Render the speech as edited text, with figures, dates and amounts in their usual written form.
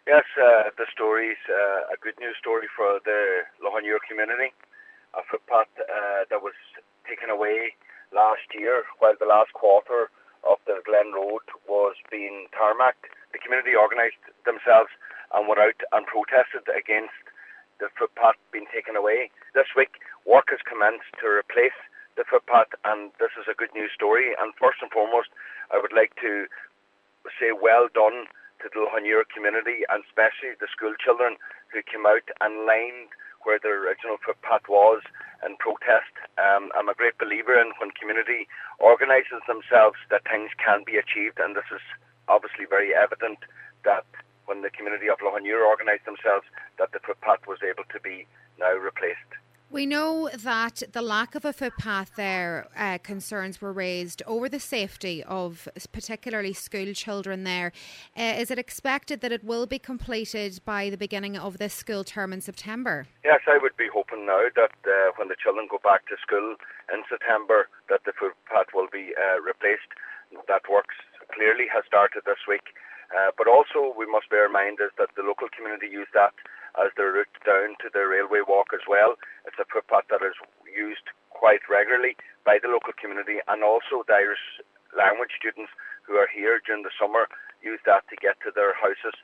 Yes, the story's a good news story for the Lough community. A footpath that was taken away last year while the last quarter of the Glen Road was being tarmacked. The community organised themselves and went out and protested against the footpath being taken away. This week, work has commenced to replace the footpath, and this is a good news story. And first and foremost, I would like to say well done to the Lough community, and especially the school children who came out and lined where the original footpath was in protest. I'm a great believer in when community organises themselves that things can be achieved, and this is obviously very evident that when the community of Lough organised themselves, that the footpath was able to be now replaced. We know that the lack of a footpath there, concerns were raised over the safety of particularly school children there. Is it expected that it will be completed by the beginning of this school term in September? Yes, I would be hoping now that when the children go back to school in September, that the footpath will be replaced. That work clearly has started this week. But also we must bear in mind is that the local community use that as their route down to the railway walk as well. It's a footpath that is used quite regularly by the local community, and also the Irish language students who are here during the summer use that to get to their houses.